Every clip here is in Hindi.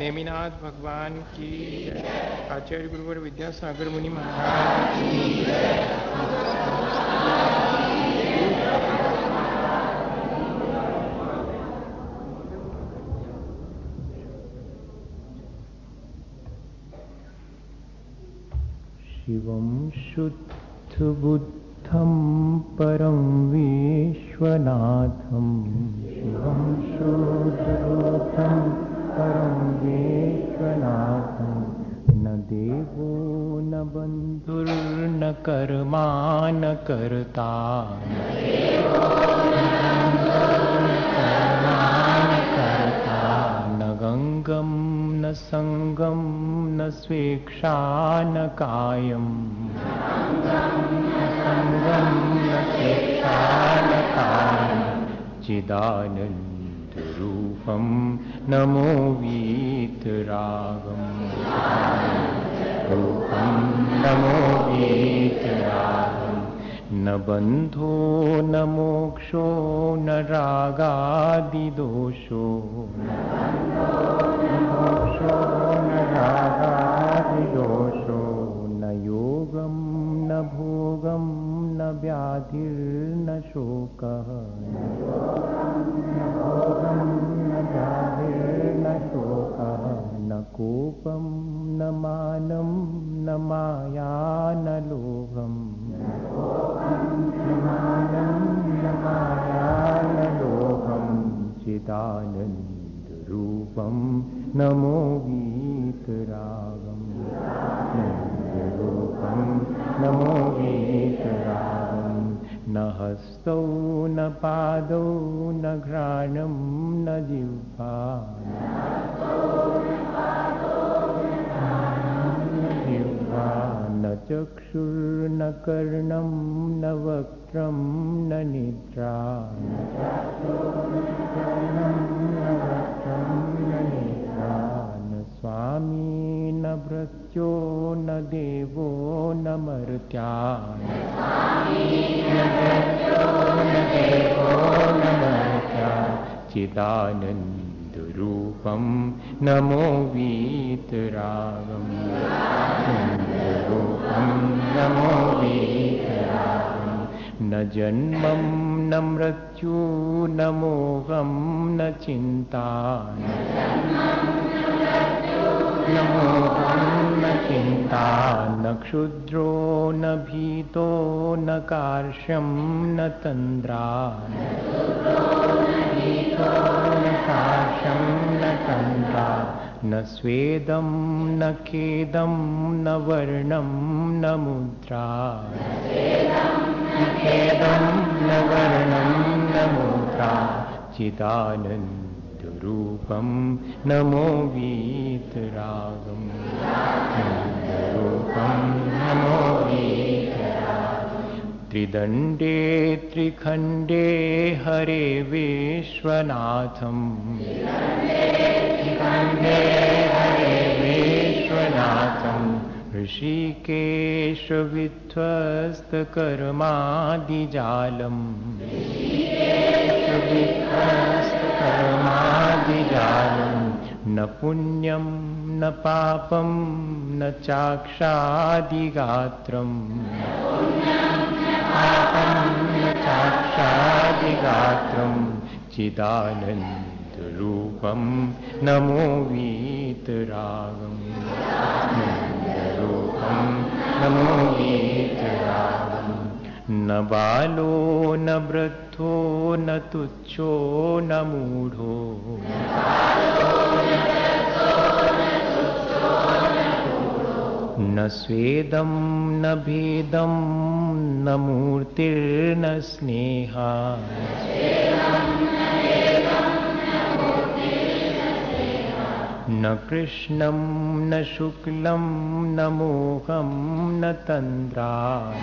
नेमिनाथ भगवान की, आचार्य गुरुवर विद्यासागर मुनि महाराज की। शिवं शुद्धबुद्धं परं विश्वनाथं, शिवं शुद्धबुद्धं परं विश्वनाथं, न देवो न बन्धुर्न कर्मा न कर्ता, न गंगं न संगं न स्वेच्छा न कायं, चिदानन्दरूपं नमो वीतरागं, रूपं नमो वीतरागं, न बन्धो न मोक्षो न रागादिदोषो, न योगं न भोगं न व्याधिर्न शोकः, न कोपं न मानं न माया न लोभं, चिदानन्दरूपं नमो वीतरागं, नमो वीतरागं, न हस्तौ न पादौ न घ्राणं न जिह्वा, न चक्षुर्न कर्णं न वक्त्रं न निद्रा, न स्वामी न भृत्यो न देवो न मर्त्या, चिदानन्दरूपं नमो वीतरागं, नमो वीतरागं, न जन्मं न मृत्यु न मोहं न चिन्ता, न क्षुद्रो न भीतो न कार्श्यं न तन्द्रा, न स्वेदं न खेदं न वर्णं न मुद्रा, चिदानन्दरूपं नमो वीतरागं, नमो वीतरागं, त्रिदण्डे त्रिखण्डे हरे विश्वनाथं, ऋषिकेश विध्वस्तकर्मादिजालं, न पुण्यं न पापं न चाक्षादिगात्रं, चिदानन्दरूपं नमो वीतरागं, नमो वीतरागं, न बालो न वृद्धो न तुच्छो न मूढो, न स्वेदं न भेदं न मूर्तिर्न स्नेहा, न कृष्णं न शुक्लं न मोहं न तन्द्रा,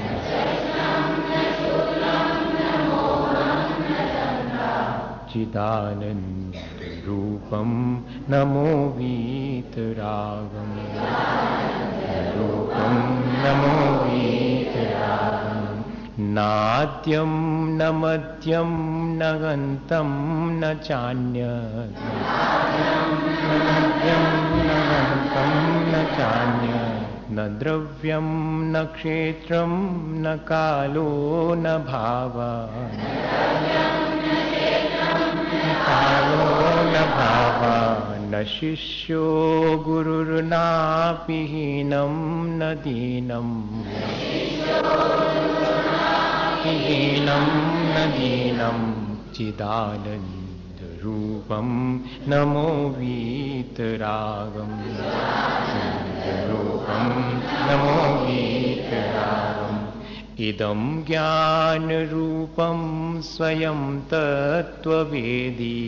चिदानन्दरूपं नमो वीतरागं, नमो वीतरागं, नाद्यं न मध्यं न गन्तं न चान्यत्, न द्रव्यं न क्षेत्रं न कालो न भावा कालो न भावा न शिष्यो गुरुर्नापि हीनं न दीनं हीनं न दीनं चिदानन्दरूपं नमो वीतरागम् रूपं नमो वीतरागम् इदं ज्ञानरूपं स्वयं तत्त्ववेदी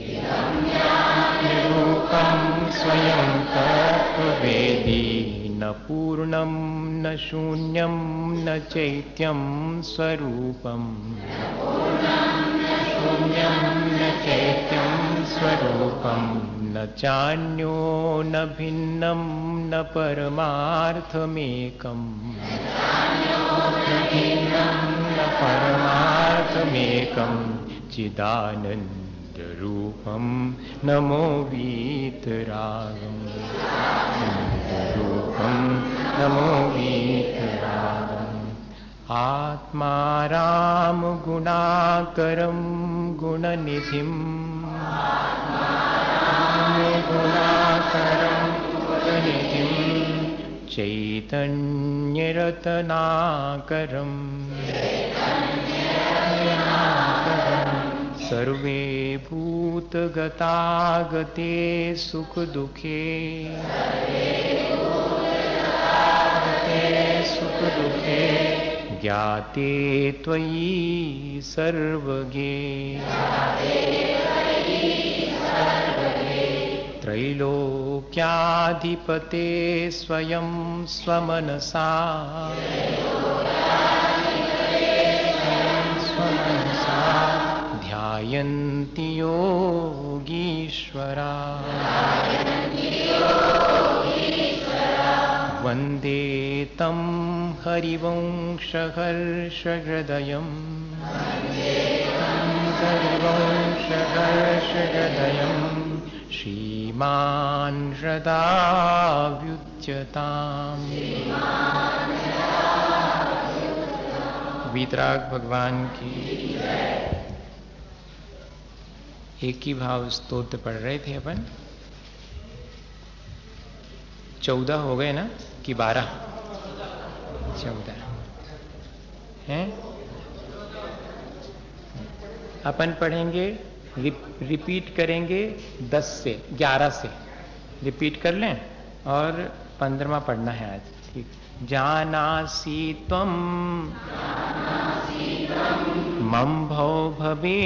रूपं स्वयं तत्त्ववेदी न पूर्णं न शून्यं न चैत्यं स्वरूपं शून्यं न चैत्यं स्वरूपं न चान्यो न भिन्नं न परमार्थमेकम् न परमार्थमेकं चिदानन्दरूपं नमो वीतरागम् रूपं नमो वीतरागम् आत्माराम गुणाकरं गुणनिधिं गुणाकरं गुणनिधिं चैतन्यरत्नाकरं सर्वे भूतगतागते सुखदुःखे सुखदुःखे ज्ञाते त्वयि सर्वगे त्रैलोक्याधिपते स्वयं स्वमनसा ध्यायन्ति योगीश्वरा वन्दे तं हरिवंशहर्षहृदयम् हरिवंशहर्षहृदयम् श्रीमान् हृदा व्युच्यताम् वीतराग भगवान की। एक ही भाव स्तोत्र पढ़ रहे थे अपन। 14 हो गए ना कि 12? 14 हैं। अपन पढ़ेंगे, रिपीट करेंगे 10 से 11 से रिपीट कर लें और 15वां पढ़ना है आज। ठीक। जानासि त्वं मम भव भवे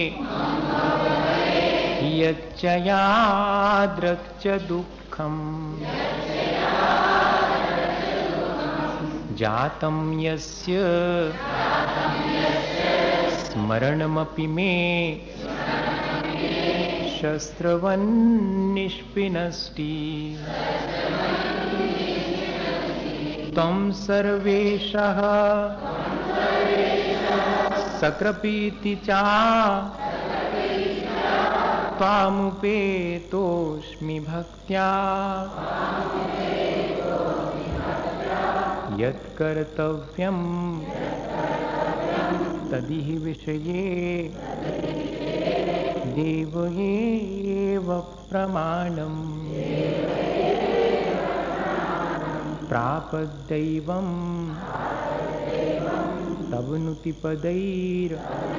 यच्च यादृक् च दुःखम् जातं यस्य स्मरणमपि मे शस्त्रवन्निष्पिनष्टि त्वं सर्वेशः सकृपीति च त्वामुपेतोऽस्मि भक्त्या यत्कर्तव्यं तदिह विषये देव एव प्रमाणम् प्रापद्दैवं तव नुतिपदैर्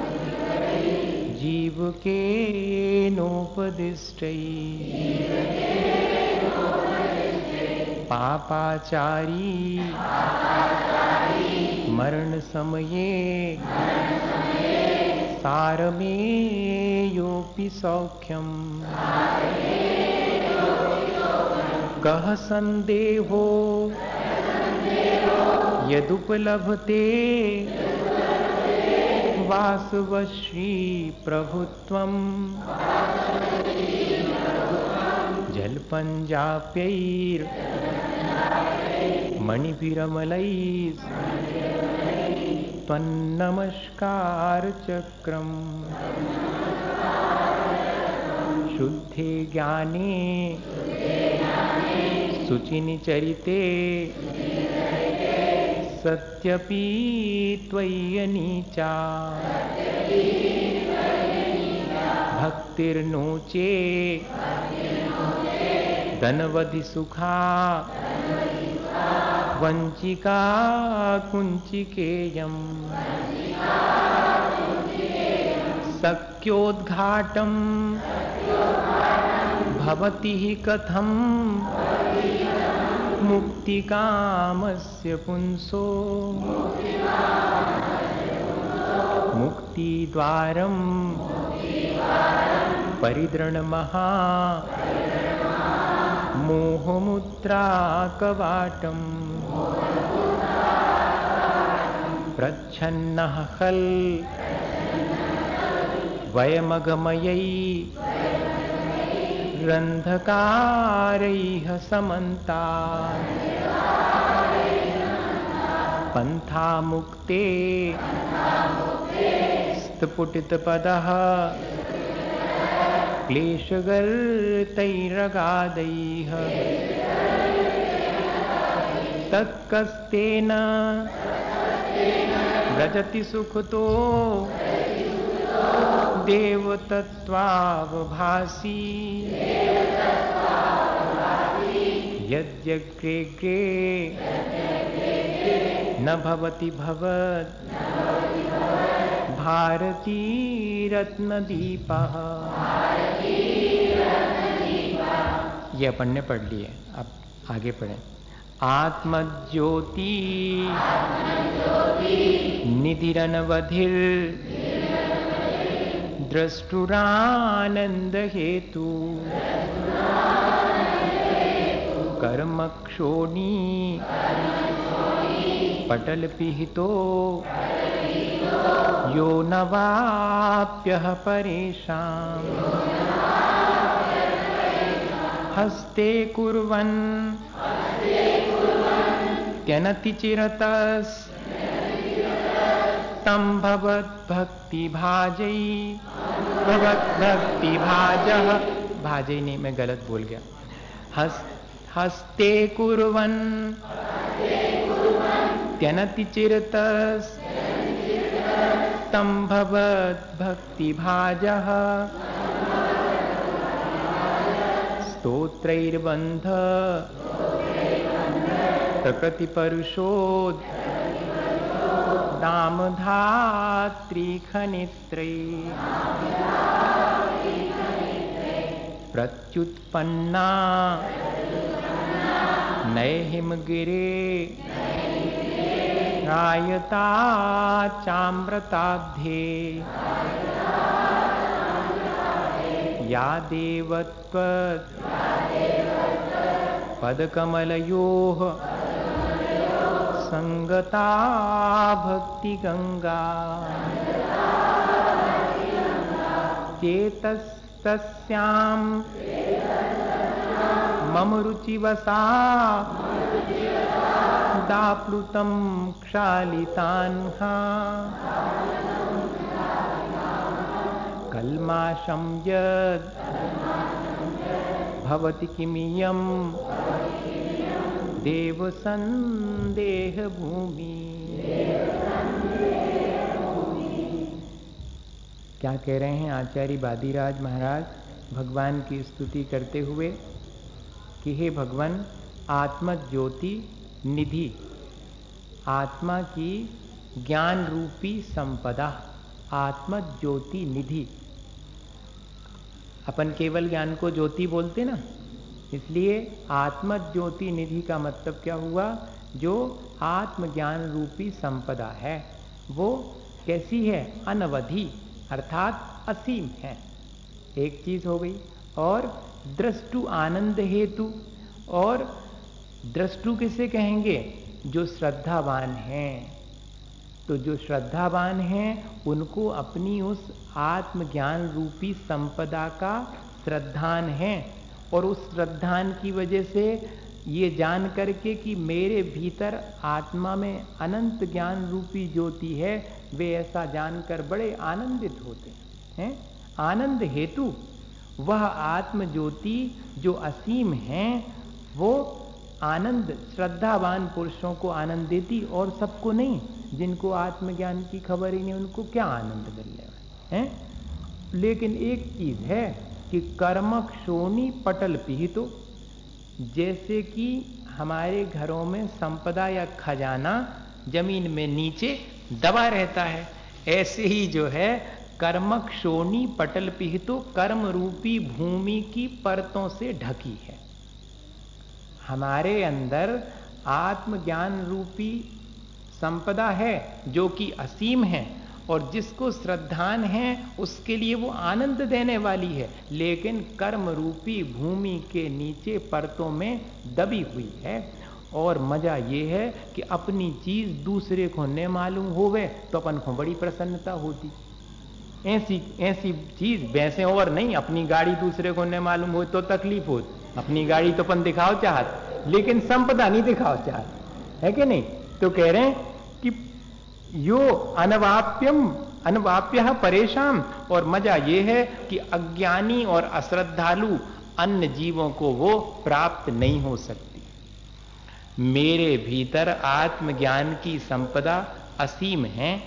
जीवकेनोपदिष्टैः पापाचारी मरणसमये सारमेयोऽपि सौख्यम् कः सन्देहो यदुपलभते वासवश्री प्रभुत्वम् जल्पञ्जाप्यैर्मणिभिरमलैः त्वन्नमस्कारचक्रम् शुद्धे ज्ञाने शुचिनिचरिते सत्यपि त्वय्यनीचा भक्तिर्नोचे धनवधि सुखा वंचिका कुंचिकेयम् सख्योद्घाटं भवति हि कथं मुक्तिकामस्य पुंसो मुक्तिद्वारं परिदृढमहा मोहमुद्राकवाटम् प्रच्छन्नः खल् वयमगमयै रन्धकारैः समन्तात् पन्थामुक्ते स्फुटितपदः क्लेशगर्तैरगाधैः तत्कस्तेन व्रजति सुखतो देवतत्त्वावभासी यद्यग्रे न भवति भवत् भारती रत्नदीपः। ये अपन ने पढ़ लिए, अब आगे पढ़ें। आत्मज्योति निधिरनवधिर द्रष्टुरानंद हेतु कर्मक्षोणी पटल पिहितो यो न वाप्यः परेषां हस्ते कुर्वन् त्यनति चिरतस् तं भवद्भक्तिभाजै भवद्भक्तिभाजः भाजै नहीं, मैं गलत बोल गया। हस्ते कुर्वन् त्यनति चिरतस् तं भवद्भक्तिभाजः स्तोत्रैर्बन्ध प्रकृतिपरुषोद् दामधात्रीखनित्रै प्रत्युत्पन्ना नैहिमगिरे रायता चाम्रताब्धे या देवत्वत् पदकमलयोः संगता भक्ति गंगा चेतस्तस्यां मम रुचिवसा दाप्लुतं क्षालितान्हा कल्माषं यद् भवति किमियं देव संदेह भूमि। क्या कह रहे हैं आचार्य बादीराज महाराज भगवान की स्तुति करते हुए कि हे भगवान, आत्म ज्योति निधि, आत्मा की ज्ञान रूपी संपदा, आत्म ज्योति निधि। अपन केवल ज्ञान को ज्योति बोलते ना, इसलिए आत्म ज्योति निधि का मतलब क्या हुआ? जो आत्मज्ञान रूपी संपदा है वो कैसी है? अनवधि, अर्थात असीम है। एक चीज हो गई। और दृष्टु आनंद हेतु, और दृष्टु किसे कहेंगे? जो श्रद्धावान हैं। तो जो श्रद्धावान हैं उनको अपनी उस आत्मज्ञान रूपी संपदा का श्रद्धान है, और उस श्रद्धान की वजह से ये जान करके कि मेरे भीतर आत्मा में अनंत ज्ञान रूपी ज्योति है, वे ऐसा जानकर बड़े आनंदित होते हैं। आनंद हेतु, वह आत्म ज्योति जो असीम है वो आनंद श्रद्धावान पुरुषों को आनंद देती और सबको नहीं। जिनको आत्मज्ञान की खबर ही नहीं उनको क्या आनंद मिलने वाला है। लेकिन एक चीज है कि कर्मक्षोणी पटल पिहितो, जैसे कि हमारे घरों में संपदा या खजाना जमीन में नीचे दबा रहता है, ऐसे ही जो है कर्मक्षोणी पटल पिहितो कर्म रूपी भूमि की परतों से ढकी है। हमारे अंदर आत्मज्ञान रूपी संपदा है जो कि असीम है और जिसको श्रद्धान है उसके लिए वो आनंद देने वाली है, लेकिन कर्म रूपी भूमि के नीचे परतों में दबी हुई है। और मजा ये है कि अपनी चीज दूसरे को न मालूम होवे तो अपन को बड़ी प्रसन्नता होती। ऐसी चीज वैसे और नहीं, अपनी गाड़ी दूसरे को न मालूम हो तो तकलीफ होती। अपनी गाड़ी तो अपन दिखाओ चाहत, लेकिन संपदा नहीं दिखाओ चाहत, है कि नहीं। तो कह रहे हैं कि यो अनवाप्य परेशान, और मजा ये है कि अज्ञानी और अश्रद्धालु अन्य जीवों को वो प्राप्त नहीं हो सकती। मेरे भीतर आत्मज्ञान की संपदा असीम है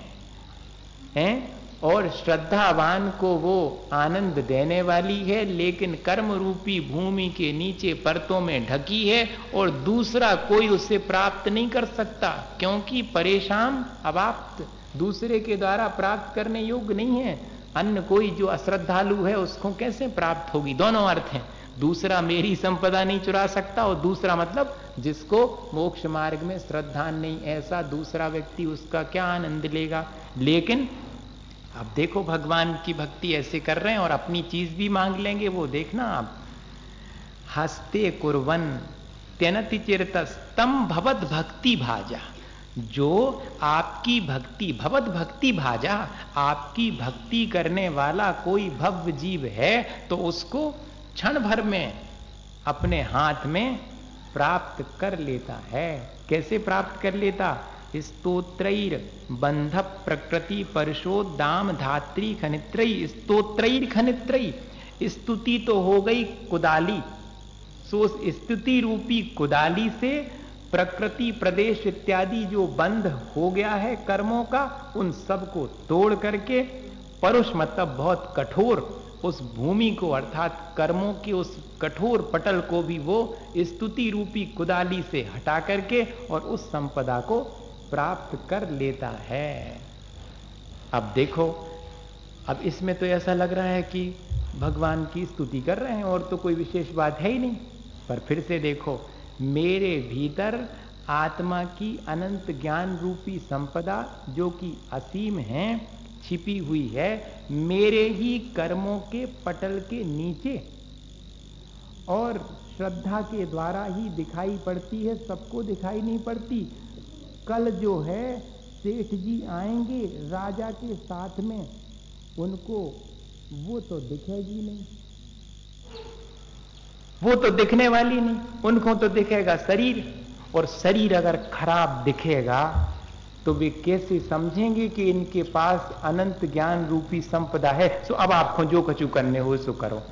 और श्रद्धावान को वो आनंद देने वाली है, लेकिन कर्म रूपी भूमि के नीचे परतों में ढकी है और दूसरा कोई उसे प्राप्त नहीं कर सकता, क्योंकि परेशान अवाप्त, दूसरे के द्वारा प्राप्त करने योग्य नहीं है। अन्य कोई जो अश्रद्धालु है उसको कैसे प्राप्त होगी। दोनों अर्थ हैं, दूसरा मेरी संपदा नहीं चुरा सकता और दूसरा मतलब जिसको मोक्ष मार्ग में श्रद्धा नहीं, ऐसा दूसरा व्यक्ति उसका क्या आनंद लेगा। लेकिन अब देखो भगवान की भक्ति ऐसे कर रहे हैं और अपनी चीज भी मांग लेंगे, वो देखना आप। हस्ते कुर्वन त्यनति चिरतस्तम भवद भक्ति भाजा, जो आपकी भक्ति भवद भक्ति भाजा, आपकी भक्ति करने वाला कोई भव्य जीव है तो उसको क्षण भर में अपने हाथ में प्राप्त कर लेता है। कैसे प्राप्त कर लेता। स्तोत्रैर बंध प्रकृति परशोदाम धात्री खनित्रयी, स्तोत्रैर खनित्रयी, स्तुति तो हो गई कुदाली, सो स्तुति रूपी कुदाली से प्रकृति प्रदेश इत्यादि जो बंध हो गया है कर्मों का, उन सब को तोड़ करके परुष मतलब बहुत कठोर उस भूमि को अर्थात कर्मों के उस कठोर पटल को भी वो स्तुति रूपी कुदाली से हटा करके और उस संपदा को प्राप्त कर लेता है। अब देखो, अब इसमें तो ऐसा लग रहा है कि भगवान की स्तुति कर रहे हैं और तो कोई विशेष बात है ही नहीं। पर फिर से देखो, मेरे भीतर आत्मा की अनंत ज्ञान रूपी संपदा जो कि असीम है छिपी हुई है, मेरे ही कर्मों के पटल के नीचे और श्रद्धा के द्वारा ही दिखाई पड़ती है, सबको दिखाई नहीं पड़ती। कल जो है सेठ जी आएंगे राजा के साथ में, उनको वो तो दिखेगी नहीं, वो तो दिखने वाली नहीं, उनको तो दिखेगा शरीर, और शरीर अगर खराब दिखेगा तो वे कैसे समझेंगे कि इनके पास अनंत ज्ञान रूपी संपदा है। सो अब आपको जो कछु करने हो सो करो,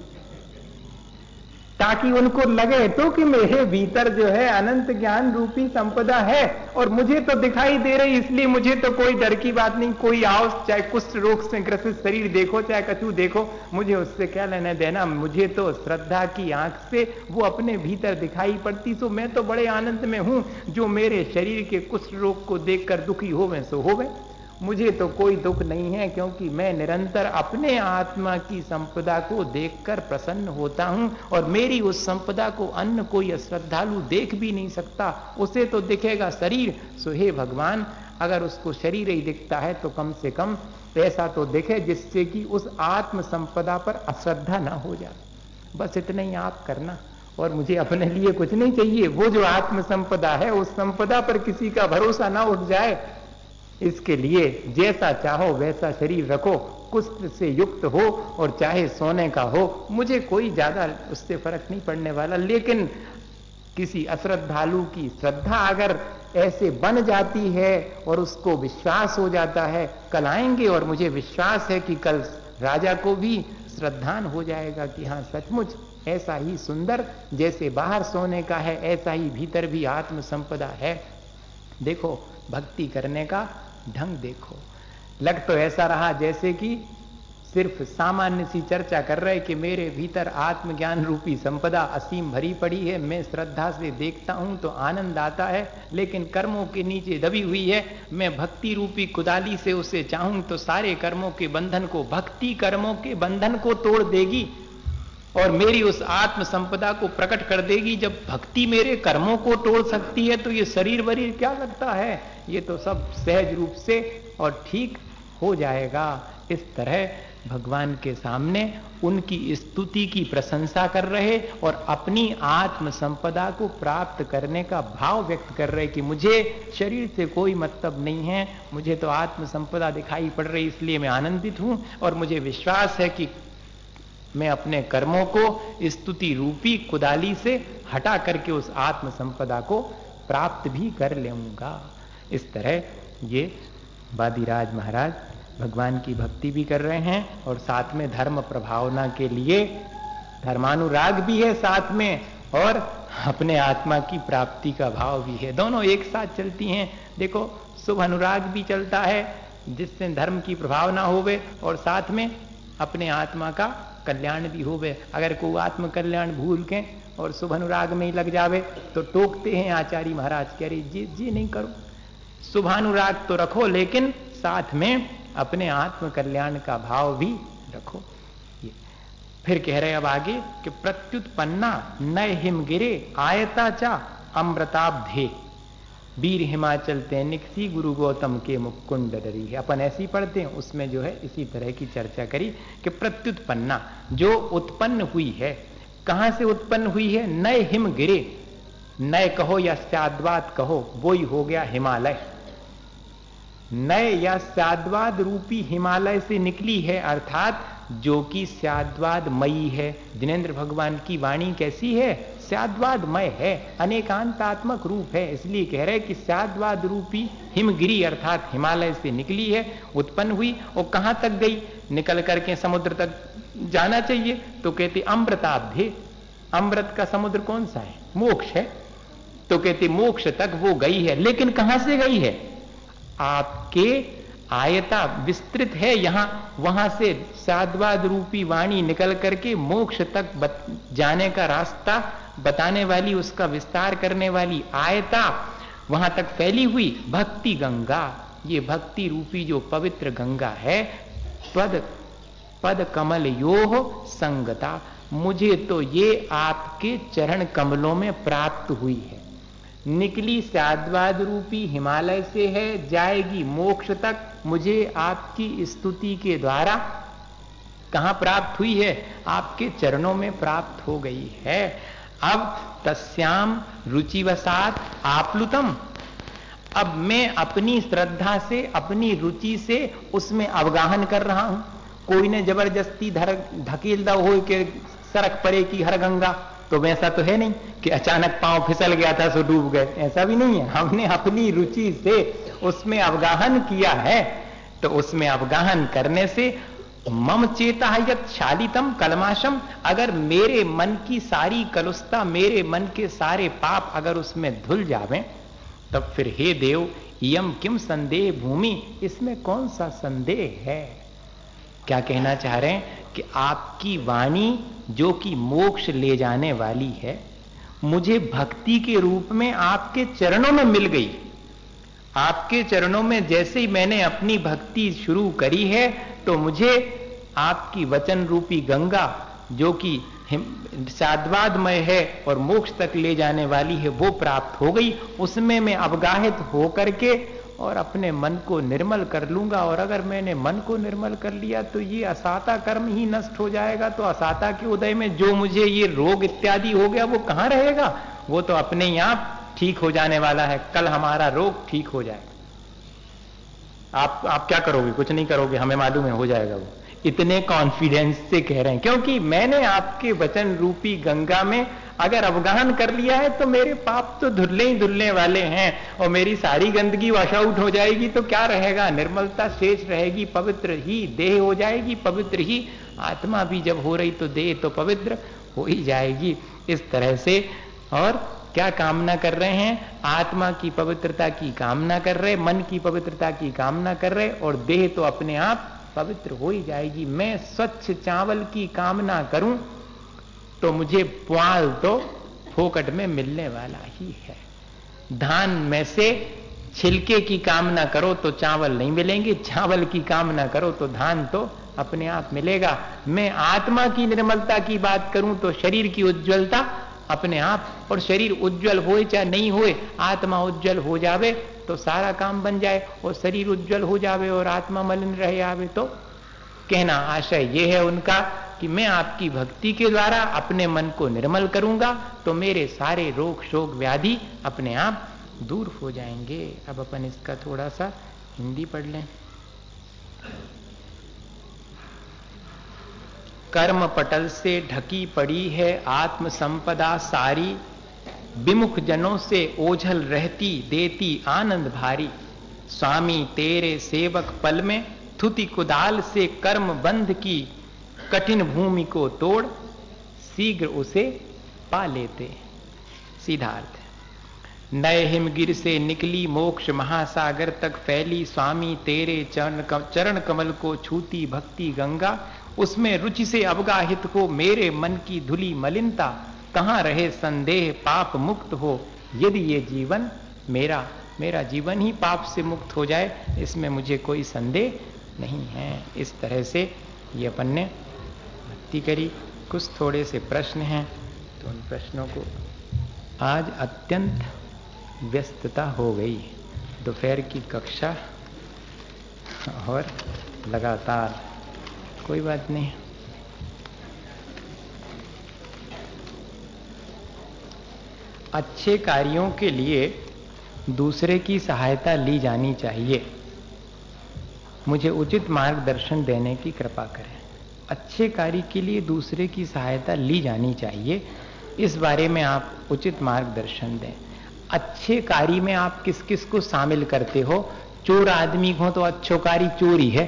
ताकि उनको लगे तो कि मेरे भीतर जो है अनंत ज्ञान रूपी संपदा है और मुझे तो दिखाई दे रही, इसलिए मुझे तो कोई डर की बात नहीं। कोई आओ, चाहे कुष्ठ रोग से ग्रसित शरीर देखो चाहे कछु देखो, मुझे उससे क्या लेना देना। मुझे तो श्रद्धा की आंख से वो अपने भीतर दिखाई पड़ती, सो मैं तो बड़े आनंद में हूं। जो मेरे शरीर के कुष्ठ रोग को देखकर दुखी होवे सो होवे, मुझे तो कोई दुख नहीं है, क्योंकि मैं निरंतर अपने आत्मा की संपदा को देखकर प्रसन्न होता हूं और मेरी उस संपदा को अन्य कोई श्रद्धालु देख भी नहीं सकता, उसे तो दिखेगा शरीर। सो हे भगवान, अगर उसको शरीर ही दिखता है तो कम से कम ऐसा तो दिखे जिससे कि उस आत्म संपदा पर अश्रद्धा ना हो जाए। बस इतना ही आप करना, और मुझे अपने लिए कुछ नहीं चाहिए। वो जो आत्म संपदा है उस संपदा पर किसी का भरोसा ना उठ जाए, इसके लिए जैसा चाहो वैसा शरीर रखो, कुष्ठ से युक्त हो और चाहे सोने का हो, मुझे कोई ज्यादा उससे फर्क नहीं पड़ने वाला। लेकिन किसी अश्रद्धालु की श्रद्धा अगर ऐसे बन जाती है और उसको विश्वास हो जाता है कल आएंगे, और मुझे विश्वास है कि कल राजा को भी श्रद्धान हो जाएगा कि हाँ सचमुच ऐसा ही सुंदर जैसे बाहर सोने का है ऐसा ही भीतर भी आत्म संपदा है। देखो भक्ति करने का ढंग देखो। लग तो ऐसा रहा जैसे कि सिर्फ सामान्य सी चर्चा कर रहे कि मेरे भीतर आत्मज्ञान रूपी संपदा असीम भरी पड़ी है, मैं श्रद्धा से देखता हूं तो आनंद आता है, लेकिन कर्मों के नीचे दबी हुई है। मैं भक्ति रूपी कुदाली से उसे चाहूं तो सारे कर्मों के बंधन को, भक्ति कर्मों के बंधन को तोड़ देगी और मेरी उस आत्म संपदा को प्रकट कर देगी। जब भक्ति मेरे कर्मों को तोड़ सकती है तो ये शरीर वरीर क्या लगता है, ये तो सब सहज रूप से और ठीक हो जाएगा। इस तरह भगवान के सामने उनकी स्तुति की प्रशंसा कर रहे और अपनी आत्म संपदा को प्राप्त करने का भाव व्यक्त कर रहे कि मुझे शरीर से कोई मतलब नहीं है, मुझे तो आत्म संपदा दिखाई पड़ रही इसलिए मैं आनंदित हूं और मुझे विश्वास है कि मैं अपने कर्मों को स्तुति रूपी कुदाली से हटा करके उस आत्म संपदा को प्राप्त भी कर लूंगा। इस तरह ये वादिराज महाराज भगवान की भक्ति भी कर रहे हैं और साथ में धर्म प्रभावना के लिए धर्मानुराग भी है साथ में, और अपने आत्मा की प्राप्ति का भाव भी है। दोनों एक साथ चलती हैं। देखो शुभ अनुराग भी चलता है जिससे धर्म की प्रभावना होवे और साथ में अपने आत्मा का कल्याण भी होवे। अगर कोई आत्म कल्याण भूल के और शुभ अनुराग में ही लग जावे तो टोकते हैं आचार्य महाराज, कह रही जी नहीं करो, शुभानुराग तो रखो लेकिन साथ में अपने आत्म कल्याण का भाव भी रखो। ये फिर कह रहे अब आगे कि प्रत्युत्पन्ना नय हिमगिरे आयता चा अमृताब्धे वीर हिमाचल तैनिकसी गुरु गौतम के मुकुंड डरी है। अपन ऐसी पढ़ते हैं, उसमें जो है इसी तरह की चर्चा करी कि प्रत्युत्पन्ना जो उत्पन्न हुई है, कहां से उत्पन्न हुई है? नय हिम गिरे, नय कहो या स्याद्वाद कहो, वो ही हो गया हिमालय। नय या स्याद्वाद रूपी हिमालय से निकली है, अर्थात जो कि स्याद्वाद मयी है। जिनेन्द्र भगवान की वाणी कैसी है? स्याद्वादमय है, अनेकांतात्मक रूप है। इसलिए कह रहे कि स्याद्वाद रूपी हिमगिरी अर्थात हिमालय से निकली है, उत्पन्न हुई और कहां तक गई? निकल करके समुद्र तक जाना चाहिए तो कहते अमृताब्धे। अमृत का समुद्र कौन सा है? मोक्ष है। तो कहते मोक्ष तक वो गई है, लेकिन कहां से गई है? आपके आयता विस्तृत है यहां, वहां से साद्वाद रूपी वाणी निकल करके मोक्ष तक जाने का रास्ता बताने वाली, उसका विस्तार करने वाली आयता वहां तक फैली हुई भक्ति गंगा। ये भक्ति रूपी जो पवित्र गंगा है, पद कमल योह संगता, मुझे तो ये आपके चरण कमलों में प्राप्त हुई है। निकली स्याद्वाद रूपी हिमालय से है, जाएगी मोक्ष तक, मुझे आपकी स्तुति के द्वारा कहां प्राप्त हुई है? आपके चरणों में प्राप्त हो गई है। अब तस्याम रुचिवसात आप्लुतम, अब मैं अपनी श्रद्धा से, अपनी रुचि से उसमें अवगाहन कर रहा हूं। कोई ने जबरदस्ती धकेल दा हो के सरक पड़े की हर गंगा, तो वैसा तो है नहीं कि अचानक पांव फिसल गया था सो डूब गए, ऐसा भी नहीं है। हमने अपनी रुचि से उसमें अवगाहन किया है। तो उसमें अवगाहन करने से मम चेता यत् शालितम कलमाशम, अगर मेरे मन की सारी कलुषता, मेरे मन के सारे पाप अगर उसमें धुल जावें, तब फिर हे देव यम किम संदेह भूमि, इसमें कौन सा संदेह है? क्या कहना चाह रहे हैं कि आपकी वाणी जो कि मोक्ष ले जाने वाली है, मुझे भक्ति के रूप में आपके चरणों में मिल गई। आपके चरणों में जैसे ही मैंने अपनी भक्ति शुरू करी है तो मुझे आपकी वचन रूपी गंगा जो कि साद्वादमय है और मोक्ष तक ले जाने वाली है, वो प्राप्त हो गई। उसमें मैं अवगाहित होकर के और अपने मन को निर्मल कर लूंगा। और अगर मैंने मन को निर्मल कर लिया तो ये असाता कर्म ही नष्ट हो जाएगा। तो असाता के उदय में जो मुझे ये रोग इत्यादि हो गया वो कहां रहेगा? वो तो अपने ही आप ठीक हो जाने वाला है। कल हमारा रोग ठीक हो जाएगा। आप क्या करोगे? कुछ नहीं करोगे, हमें मालूम है हो जाएगा वो। इतने कॉन्फिडेंस से कह रहे हैं, क्योंकि मैंने आपके वचन रूपी गंगा में अगर अवगाहन कर लिया है तो मेरे पाप तो धुलने ही धुलने वाले हैं, और मेरी सारी गंदगी वॉश आउट हो जाएगी तो क्या रहेगा, निर्मलता शेष रहेगी, पवित्र ही देह हो जाएगी, पवित्र ही आत्मा भी जब हो रही तो देह तो पवित्र हो ही जाएगी। इस तरह से, और क्या कामना कर रहे हैं, आत्मा की पवित्रता की कामना कर रहे, मन की पवित्रता की कामना कर रहे, और देह तो अपने आप पवित्र हो ही जाएगी। मैं स्वच्छ चावल की कामना करूं तो मुझे पुआल तो फोकट में मिलने वाला ही है। धान में से छिलके की कामना करो तो चावल नहीं मिलेंगे, चावल की कामना करो तो धान तो अपने आप मिलेगा। मैं आत्मा की निर्मलता की बात करूं तो शरीर की उज्ज्वलता अपने आप, और शरीर उज्जवल होए चाहे नहीं होए, आत्मा उज्जवल हो जावे तो सारा काम बन जाए, और शरीर उज्जवल हो जावे और आत्मा मलिन रहे आवे तो, कहना आशय यह है उनका कि मैं आपकी भक्ति के द्वारा अपने मन को निर्मल करूंगा तो मेरे सारे रोग शोक व्याधि अपने आप दूर हो जाएंगे। अब अपन इसका थोड़ा सा हिंदी पढ़ लें। कर्म पटल से ढकी पड़ी है आत्म संपदा सारी, विमुख जनों से ओझल रहती देती आनंद भारी। स्वामी तेरे सेवक पल में थुति कुदाल से कर्म बंध की कठिन भूमि को तोड़ शीघ्र उसे पा लेते। सीधा अर्थ, नए हिमगिर से निकली मोक्ष महासागर तक फैली स्वामी तेरे चरण कमल को छूती भक्ति गंगा, उसमें रुचि से अवगाहित को मेरे मन की धुली मलिनता, कहां रहे संदेह पाप मुक्त हो यदि ये जीवन मेरा, मेरा जीवन ही पाप से मुक्त हो जाए इसमें मुझे कोई संदेह नहीं है। इस तरह से ये अपन ने भक्ति करी। कुछ थोड़े से प्रश्न हैं तो उन प्रश्नों को, आज अत्यंत व्यस्तता हो गई, दोपहर की कक्षा और लगातार, कोई बात नहीं। अच्छे कार्यों के लिए दूसरे की सहायता ली जानी चाहिए, मुझे उचित मार्गदर्शन देने की कृपा करें। अच्छे कार्य के लिए दूसरे की सहायता ली जानी चाहिए, इस बारे में आप उचित मार्गदर्शन दें। अच्छे कार्य में आप किस किस को शामिल करते हो? चोर आदमी को तो अच्छोकारी चोरी है।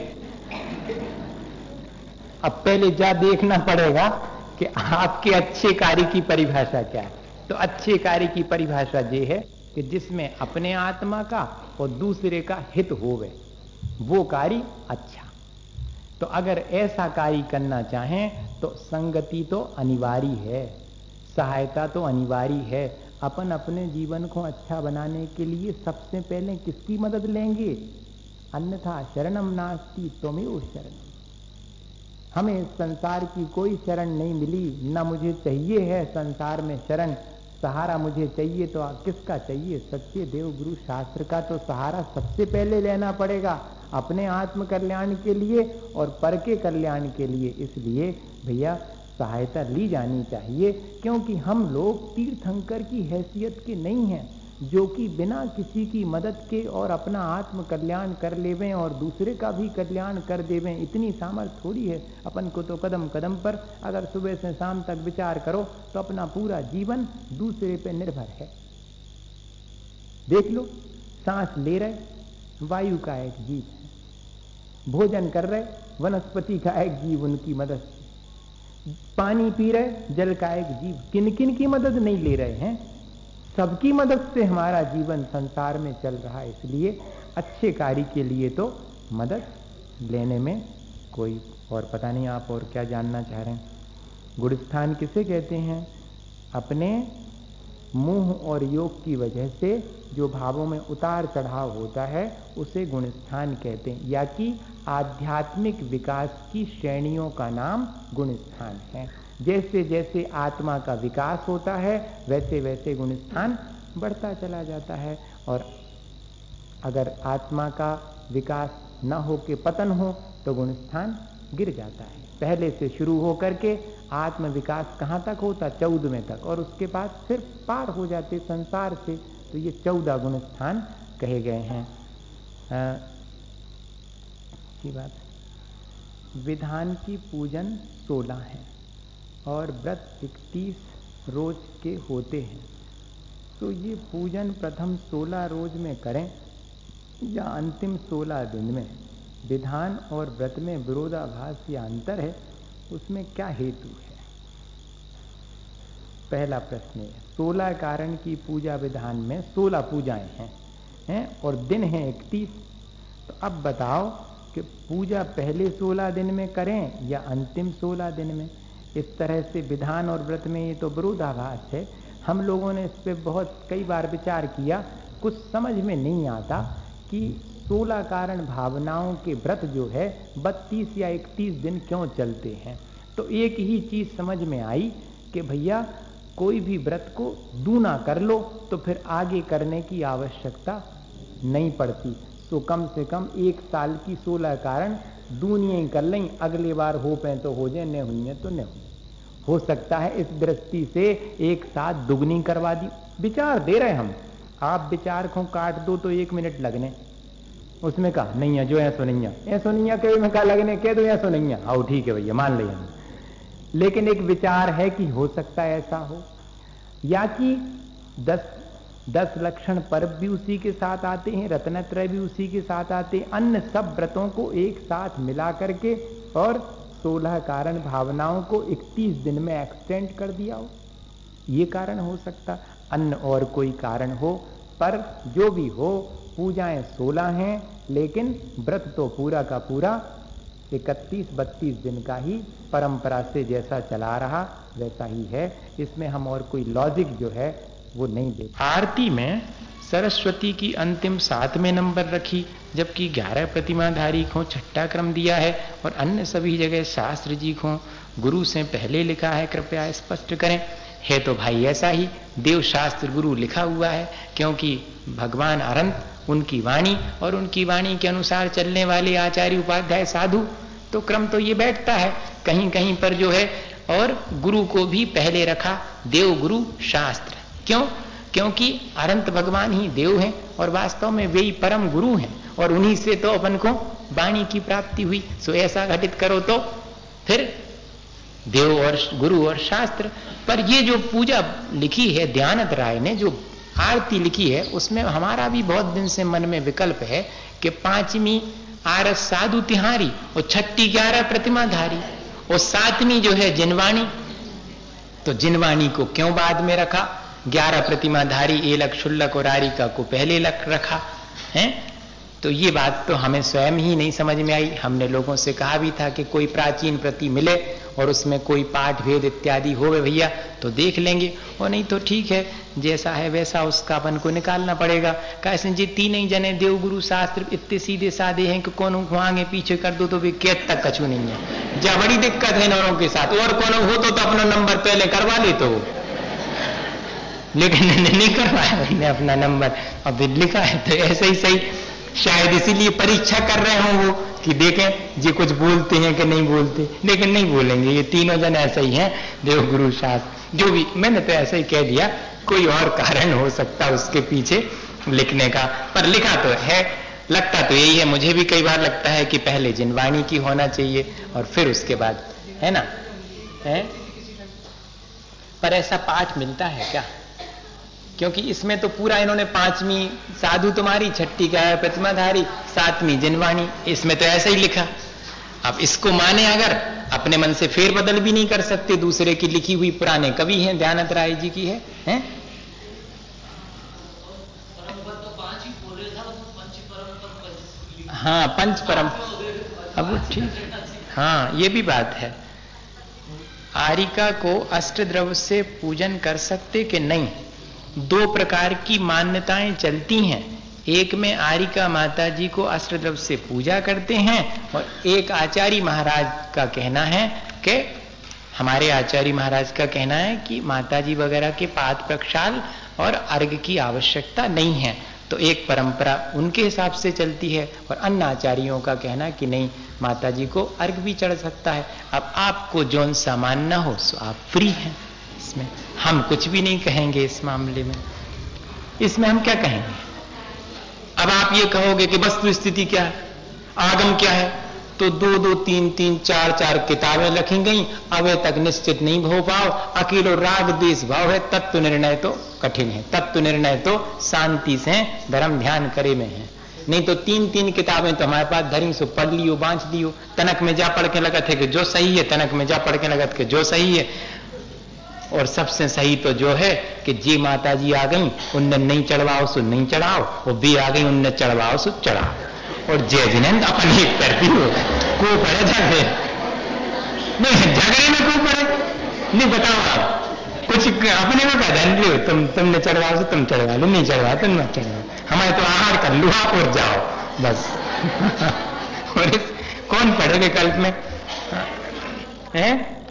अब पहले जा देखना पड़ेगा कि आपके अच्छे कार्य की परिभाषा क्या है। तो अच्छे कार्य की परिभाषा ये है कि जिसमें अपने आत्मा का और दूसरे का हित होवे, वो कार्य अच्छा। तो अगर ऐसा कार्य करना चाहें तो संगति तो अनिवार्य है, सहायता तो अनिवार्य है। अपन अपने जीवन को अच्छा बनाने के लिए सबसे पहले किसकी मदद लेंगे? अन्यथा शरणम नास्ति त्वमेव शरणम। हमें संसार की कोई शरण नहीं मिली, ना मुझे चाहिए है संसार में शरण। सहारा मुझे चाहिए तो किसका चाहिए? सच्चे देव गुरु शास्त्र का तो सहारा सबसे पहले लेना पड़ेगा, अपने आत्म कल्याण के लिए और पर के कल्याण के लिए। इसलिए भैया सहायता ली जानी चाहिए, क्योंकि हम लोग तीर्थंकर की हैसियत के नहीं हैं जो कि बिना किसी की मदद के और अपना आत्म कल्याण कर लेवें और दूसरे का भी कल्याण कर देवें। इतनी सामर्थ्य थोड़ी है अपन को। तो कदम कदम पर अगर सुबह से शाम तक विचार करो तो अपना पूरा जीवन दूसरे पे निर्भर है। देख लो, सांस ले रहे वायु का एक जीव है, भोजन कर रहे वनस्पति का एक जीव उनकी मदद से, पानी पी रहे जल का एक जीव। किन किन की मदद नहीं ले रहे हैं? सबकी मदद से हमारा जीवन संसार में चल रहा है। इसलिए अच्छे कार्य के लिए तो मदद लेने में कोई, और पता नहीं आप और क्या जानना चाह रहे हैं। गुणस्थान किसे कहते हैं? अपने मोह और योग की वजह से जो भावों में उतार चढ़ाव होता है उसे गुणस्थान कहते हैं, या कि आध्यात्मिक विकास की श्रेणियों का नाम गुणस्थान है। जैसे जैसे आत्मा का विकास होता है वैसे वैसे गुणस्थान बढ़ता चला जाता है। और अगर आत्मा का विकास न हो के पतन हो तो गुणस्थान गिर जाता है। पहले से शुरू हो करके आत्म विकास कहाँ तक होता? 14वें तक, और उसके बाद फिर पार हो जाते संसार से। तो ये 14 गुणस्थान कहे गए हैं। अच्छी बात है। विधान की पूजन 16 है और व्रत 31 रोज के होते हैं, तो ये पूजन प्रथम 16 रोज में करें या अंतिम 16 दिन में? विधान और व्रत में विरोधाभास या अंतर है, उसमें क्या हेतु है? पहला प्रश्न है। 16 कारण की पूजा विधान में 16 पूजाएं हैं और दिन है 31। तो अब बताओ कि पूजा पहले 16 दिन में करें या अंतिम 16 दिन में? इस तरह से विधान और व्रत में ये तो विरोधाभास है। हम लोगों ने इस पे बहुत कई बार विचार किया, कुछ समझ में नहीं आता कि 16 कारण भावनाओं के व्रत जो है 32 या 31 दिन क्यों चलते हैं। तो एक ही चीज समझ में आई कि भैया कोई भी व्रत को दूना कर लो तो फिर आगे करने की आवश्यकता नहीं पड़ती। तो कम से कम 1 साल की 16 कारण दूनिया ही कर लें, अगले बार हो पे तो हो जाए, न हुई है तो न हुई। हो सकता है इस दृष्टि से एक साथ दुगनी करवा दी। विचार दे रहे हम, आप विचार को काट दो तो 1 मिनट लगने, उसमें कहा नहीं है जो ऐसो नहीं है, ऐसो नहीं है कहीं में कहा लगने कह दो ऐसो नहीं है, आओ ठीक है भैया मान लिया। लेकिन एक विचार है कि हो सकता है ऐसा हो, या कि 10 लक्षण पर्व भी उसी के साथ आते हैं, रत्नत्रय भी उसी के साथ आते हैं, अन्य सब व्रतों को एक साथ मिला करके और 16 कारण भावनाओं को 31 दिन में एक्सटेंड कर दिया हो, ये कारण हो सकता। अन्य और कोई कारण हो, पर जो भी हो पूजाएं 16 हैं, लेकिन व्रत तो पूरा का पूरा 31-32 दिन का ही परंपरा से जैसा चला रहा वैसा ही है। इसमें हम और कोई लॉजिक जो है वो नहीं दे। आरती में सरस्वती की अंतिम 7वें नंबर रखी, जबकि 11 प्रतिमाधारी को 6ठा क्रम दिया है और अन्य सभी जगह शास्त्र जी को गुरु से पहले लिखा है, कृपया स्पष्ट करें। है तो भाई ऐसा ही, देव शास्त्र गुरु लिखा हुआ है, क्योंकि भगवान अनंत उनकी वाणी और उनकी वाणी के अनुसार चलने वाले आचार्य उपाध्याय साधु, तो क्रम तो ये बैठता है कहीं कहीं पर जो है। और गुरु को भी पहले रखा, देव गुरु शास्त्र। क्यों? क्योंकि अनंत भगवान ही देव हैं और वास्तव में वे ही परम गुरु हैं और उन्हीं से तो अपन को वाणी की प्राप्ति हुई। सो ऐसा घटित करो तो फिर देव और गुरु और शास्त्र। पर ये जो पूजा लिखी है ध्यानत राय ने, जो आरती लिखी है, उसमें हमारा भी बहुत दिन से मन में विकल्प है कि 5वीं आरस साधु तिहारी और 6ठी 11 प्रतिमाधारी और 7वीं जो है जिनवाणी। तो जिनवाणी को क्यों बाद में रखा? 11 प्रतिमाधारी एलक क्षुल्लक और आरिका को पहले रखा है। तो ये बात तो हमें स्वयं ही नहीं समझ में आई। हमने लोगों से कहा भी था कि कोई प्राचीन प्रति मिले और उसमें कोई पाठ भेद इत्यादि हो भैया तो देख लेंगे, और नहीं तो ठीक है जैसा है वैसा उसका अपन को निकालना पड़ेगा। कैसे जी 3 ही जने देव गुरु शास्त्र इतने सीधे साधे हैं कि कौन आगे पीछे कर दो तो भी केत तक कछु नहीं है। जब बड़ी दिक्कत है नौरों के साथ, और कौन हो तो अपना नंबर पहले करवा ले, तो लेकिन नहीं करवाया मैंने अपना नंबर, अब लिखा है तो ऐसे ही सही। शायद इसीलिए परीक्षा कर रहे हों वो कि देखें ये कुछ बोलते हैं कि नहीं बोलते, लेकिन नहीं बोलेंगे, ये तीनों जन ऐसे ही हैं, देव गुरु शास्त्र जो भी। मैंने तो ऐसे ही कह दिया, कोई और कारण हो सकता उसके पीछे लिखने का, पर लिखा तो है। लगता तो यही है, मुझे भी कई बार लगता है कि पहले जिनवाणी की होना चाहिए और फिर उसके बाद, है ना, है? पर ऐसा पाठ मिलता है क्या? क्योंकि इसमें तो पूरा इन्होंने 5वीं साधु तुम्हारी, 6ठी 11 प्रतिमाधारी, 7वीं जिनवाणी, इसमें तो ऐसा ही लिखा। अब इसको माने अगर, अपने मन से फेर बदल भी नहीं कर सकते, दूसरे की लिखी हुई पुराने कवि हैं, ध्यानत राय जी की है, हैं? हाँ पंच परम, अब ठीक, हाँ ये भी बात है। आरिका को अष्टद्रव्य से पूजन कर सकते कि नहीं? 2 प्रकार की मान्यताएं चलती हैं। एक में आरिका माता जी को अष्टद्रव्य से पूजा करते हैं और एक आचार्य महाराज का कहना है कि, हमारे आचार्य महाराज का कहना है कि माता जी वगैरह के पाद प्रक्षाल और अर्घ की आवश्यकता नहीं है। तो एक परंपरा उनके हिसाब से चलती है और अन्य आचार्यों का कहना कि नहीं, माता जी को अर्घ भी चढ़ सकता है। अब आपको जौन सा मानना हो सो आप फ्री हैं, इसमें हम कुछ भी नहीं कहेंगे। इस मामले में इसमें हम क्या कहेंगे? अब आप ये कहोगे कि वस्तु स्थिति क्या है, आगम क्या है, तो 2-2, 3-3, 4-4 किताबें लिखी गई, अवे तक निश्चित नहीं हो पाओ। अकेलो राग द्वेष भाव है, तत्व निर्णय तो कठिन है। तत्व निर्णय तो शांति से धर्म ध्यान करे में है। नहीं तो 3-3 किताबें तो हमारे पास धरी सो पढ़ लियो, बांच लियो। तनक में जा पढ़ के लगत है कि जो सही है, तनक में जा पढ़ के लगत के जो सही है। और सबसे सही तो जो है कि जी माता जी आ गई, उनने नहीं चढ़वाओ सो नहीं चढ़ाओ, और बी आ गई उनने चढ़वाओ सो चढ़ाओ। और जय जिनेंद्र अपन ही करती हो को पड़े झगड़े, नहीं झगड़े में को पड़े नहीं। बताओ आप कुछ अपने में पैदा नहीं लो, तुमने चढ़वाओ सो तुम चढ़वा लो, नहीं चढ़वा तुम मत चढ़वाओ, हमारे तो आहार कर लो आप और जाओ बस। और कौन पढ़े विकल्प में है?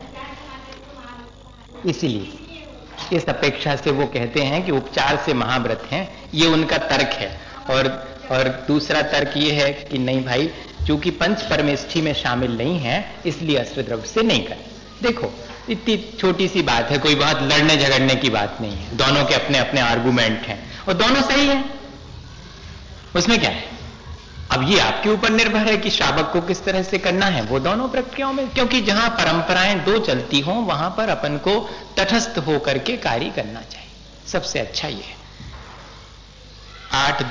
इसीलिए इस अपेक्षा से वो कहते हैं कि उपचार से महाव्रत हैं, ये उनका तर्क है। और दूसरा तर्क ये है कि नहीं भाई, चूंकि पंच परमेष्ठी में शामिल नहीं है इसलिए अश्रद्रव्य से नहीं कर। देखो इतनी छोटी सी बात है, कोई बहुत लड़ने झगड़ने की बात नहीं है। दोनों के अपने अपने आर्गुमेंट हैं और दोनों सही हैं, उसमें क्या है। अब ये आपके ऊपर निर्भर है कि श्रावक को किस तरह से करना है वो दोनों प्रक्रियाओं में, क्योंकि जहां परंपराएं दो चलती हों वहां पर अपन को तटस्थ होकर के कार्य करना चाहिए, सबसे अच्छा ये है। 8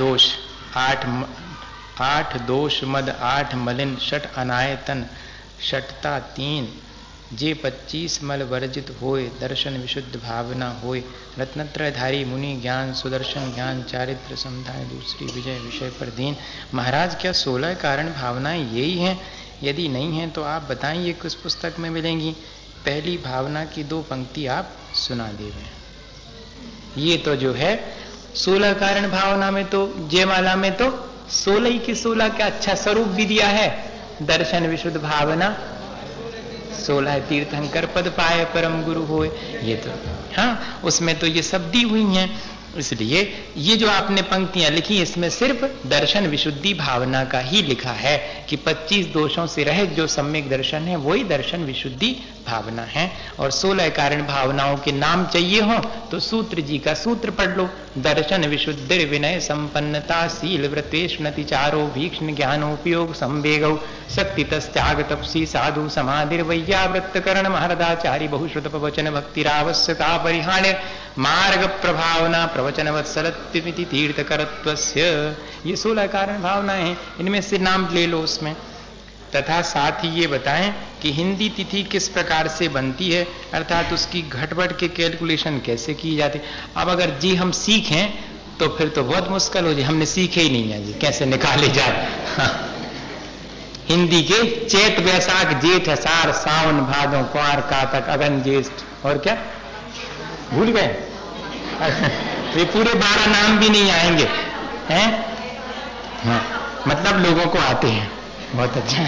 दोष मद 8 मलिन 6 अनायतन 6ता 3 जे 25 मल वर्जित होए, दर्शन विशुद्ध भावना होए, रत्नत्रयधारी मुनि ज्ञान सुदर्शन ज्ञान चारित्र समुदाय दूसरी विजय विषय पर दीन। महाराज क्या 16 कारण भावनाएं यही हैं? यदि नहीं हैं तो आप बताइए किस पुस्तक में मिलेंगी। पहली भावना की 2 पंक्ति आप सुना देवे। ये तो जो है 16 कारण भावना में तो जयमाला में तो 16 ही की 16 का अच्छा स्वरूप भी दिया है। दर्शन विशुद्ध भावना 16 तीर्थंकर पद पाए परम गुरु होए, ये तो हाँ उसमें तो ये सब दी हुई हैं। इसलिए ये जो आपने पंक्तियां लिखी इसमें सिर्फ दर्शन विशुद्धि भावना का ही लिखा है कि 25 दोषों से रहित जो सम्यक दर्शन है वही दर्शन विशुद्धि भावना है। और 16 कारण भावनाओं के नाम चाहिए हो तो सूत्र जी का सूत्र पढ़ लो। दर्शन विशुद्धि विनय संपन्नता शील व्रतेष्णति चारो भीक्षण ज्ञानोपयोग संवेगौ शक्ति त्याग तपसी साधु समाधिर्वैयावृत्त करण महरदाचारी बहुश्रुत प्रवचन भक्तिरावश्यता परिहाण्य मार्ग प्रभावना प्रवचन वत्सलत्वमिति तीर्थकरत्वस्य। ये 16 कारण भावनाएं हैं, इनमें से नाम ले लो उसमें। तथा साथ ही ये बताएं कि हिंदी तिथि किस प्रकार से बनती है, अर्थात उसकी घटबट के कैलकुलेशन कैसे की जाती। अब अगर जी हम सीखें तो फिर तो बहुत मुश्किल हो जाए, हमने सीखे ही नहीं है जी कैसे निकाले जाए। हाँ। हिंदी के चैत वैशाख जेठ अषाढ़ सावन भादों कुंवर कातक अगन ज्येष्ठ और क्या भूल गए। ये पूरे 12 नाम भी नहीं आएंगे हैं? हाँ, मतलब लोगों को आते हैं, बहुत अच्छा।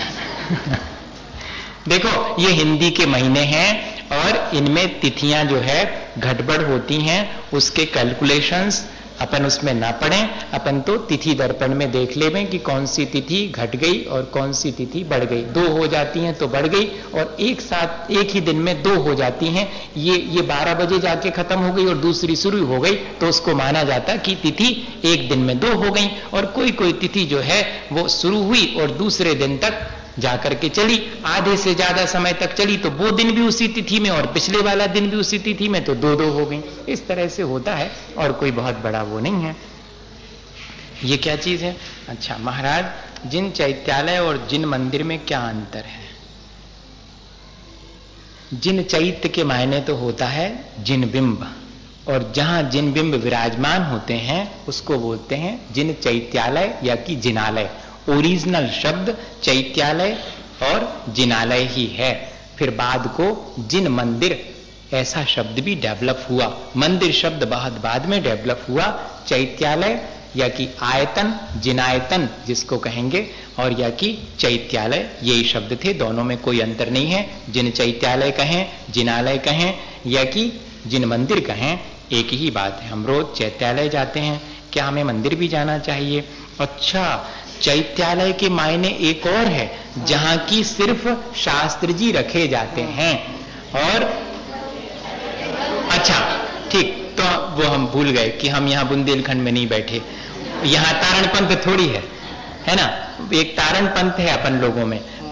देखो ये हिंदी के महीने हैं और इनमें तिथियां जो है गड़बड़ होती हैं, उसके कैलकुलेशंस अपन उसमें ना पढ़ें। अपन तो तिथि दर्पण में देख लेवें कि कौन सी तिथि घट गई और कौन सी तिथि बढ़ गई। 2 हो जाती हैं तो बढ़ गई और एक साथ एक ही दिन में 2 हो जाती हैं। ये 12 बजे जाके खत्म हो गई और दूसरी शुरू हो गई तो उसको माना जाता कि तिथि एक दिन में 2 हो गई। और कोई कोई तिथि जो है वो शुरू हुई और दूसरे दिन तक जाकर के चली, आधे से ज्यादा समय तक चली तो वो दिन भी उसी तिथि में और पिछले वाला दिन भी उसी तिथि में, तो 2-2 हो गई। इस तरह से होता है और कोई बहुत बड़ा वो नहीं है। ये क्या चीज है? अच्छा महाराज, जिन चैत्यालय और जिन मंदिर में क्या अंतर है? जिन चैत्य के मायने तो होता है जिन बिंब, और जहां जिन बिंब विराजमान होते हैं उसको बोलते हैं जिन चैत्यालय या कि जिनालय। ओरिजिनल शब्द चैत्यालय और जिनालय ही है, फिर बाद को जिन मंदिर ऐसा शब्द भी डेवलप हुआ। मंदिर शब्द बहुत बाद में डेवलप हुआ। चैत्यालय या कि आयतन, जिनायतन जिसको कहेंगे, और या कि चैत्यालय, यही शब्द थे, दोनों में कोई अंतर नहीं है। जिन चैत्यालय कहें, जिनालय कहें या कि जिन मंदिर कहें, एक ही बात है। हम रोज चैत्यालय जाते हैं, क्या हमें मंदिर भी जाना चाहिए? अच्छा, चैत्यालय के मायने एक और है जहां की सिर्फ शास्त्र जी रखे जाते हैं। और अच्छा ठीक, तो वो हम भूल गए कि हम यहाँ बुंदेलखंड में नहीं बैठे, यहाँ तारण पंथ थोड़ी है ना? एक तारण पंथ है अपन लोगों में,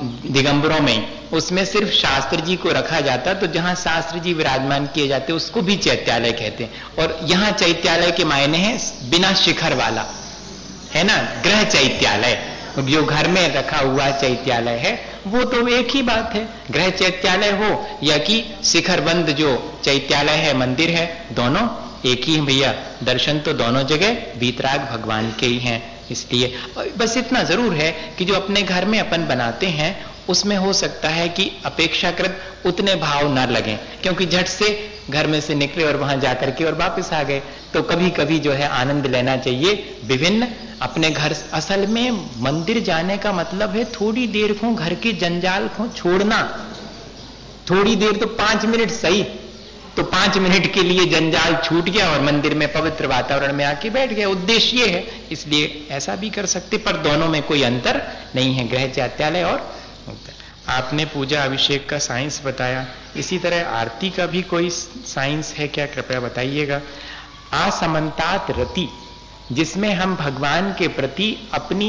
दिगंबरों में, उसमें सिर्फ शास्त्र जी को रखा जाता, तो जहां शास्त्र जी विराजमान किए जाते उसको भी चैत्यालय कहते हैं। और यहां चैत्यालय के मायने हैं बिना शिखर वाला, है ना, गृह चैत्यालय। जो घर में रखा हुआ चैत्यालय है वो तो एक ही बात है, गृह चैत्यालय हो या कि शिखरबंद जो चैत्यालय है, मंदिर है, दोनों एक ही भैया। दर्शन तो दोनों जगह वीतराग भगवान के ही हैं। इसलिए बस इतना जरूर है कि जो अपने घर में अपन बनाते हैं उसमें हो सकता है कि अपेक्षाकृत उतने भाव न लगें, क्योंकि झट से घर में से निकले और वहां जाकर के और वापस आ गए। तो कभी कभी जो है आनंद लेना चाहिए विभिन्न अपने घर। असल में मंदिर जाने का मतलब है थोड़ी देर को घर के जंजाल को छोड़ना, थोड़ी देर तो 5 मिनट सही, तो 5 मिनट के लिए जंजाल छूट गया और मंदिर में पवित्र वातावरण में आके बैठ गया। उद्देश्य ये है, इसलिए ऐसा भी कर सकते, पर दोनों में कोई अंतर नहीं है, गृह चैत्यालय और। आपने पूजा अभिषेक का साइंस बताया, इसी तरह आरती का भी कोई साइंस है क्या, कृपया बताइएगा। आसमंतात रति, जिसमें हम भगवान के प्रति अपनी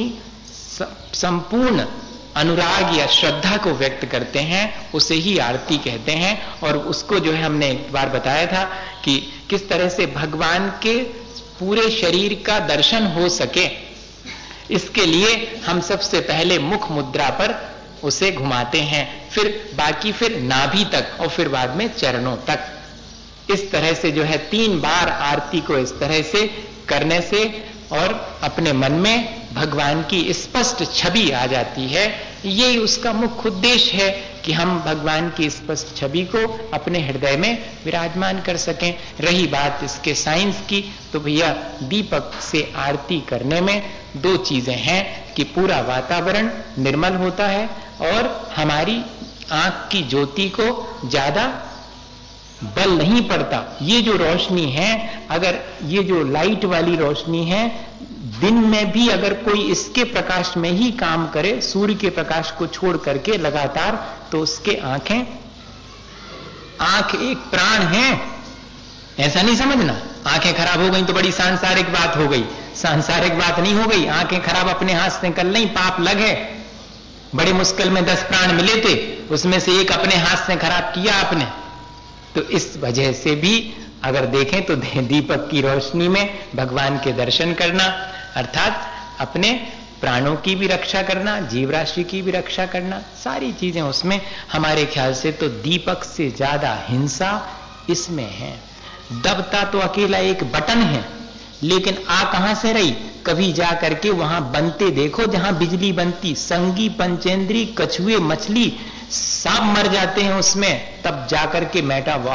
संपूर्ण अनुराग या श्रद्धा को व्यक्त करते हैं, उसे ही आरती कहते हैं। और उसको जो है हमने एक बार बताया था कि किस तरह से भगवान के पूरे शरीर का दर्शन हो सके, इसके लिए हम सबसे पहले मुख मुद्रा पर उसे घुमाते हैं, फिर बाकी फिर नाभि तक और फिर बाद में चरणों तक। इस तरह से जो है 3 बार आरती को इस तरह से करने से और अपने मन में भगवान की स्पष्ट छवि आ जाती है। यही उसका मुख्य उद्देश्य है कि हम भगवान की स्पष्ट छवि को अपने हृदय में विराजमान कर सकें। रही बात इसके साइंस की, तो भैया दीपक से आरती करने में 2 चीजें हैं कि पूरा वातावरण निर्मल होता है और हमारी आंख की ज्योति को ज्यादा बल नहीं पड़ता। ये जो रोशनी है, अगर ये जो लाइट वाली रोशनी है, दिन में भी अगर कोई इसके प्रकाश में ही काम करे, सूर्य के प्रकाश को छोड़ करके लगातार, तो उसके आंख एक प्राण है, ऐसा नहीं समझना। आंखें खराब हो गई तो बड़ी सांसारिक बात हो गई, सांसारिक बात नहीं हो गई। आंखें खराब अपने हाथ से कल नहीं, पाप लग है। बड़े मुश्किल में 10 प्राण मिले थे, उसमें से एक अपने हाथ से खराब किया आपने। तो इस वजह से भी अगर देखें तो दीपक की रोशनी में भगवान के दर्शन करना, अर्थात अपने प्राणों की भी रक्षा करना, जीव राशि की भी रक्षा करना, सारी चीजें उसमें। हमारे ख्याल से तो दीपक से ज्यादा हिंसा इसमें है। दबता तो अकेला एक बटन है, लेकिन आ कहां से रही? कभी जा करके वहां बनते देखो जहां बिजली बनती, संगी, पंचेंद्री, कछुए, मछली सब मर जाते हैं उसमें, तब जाकर के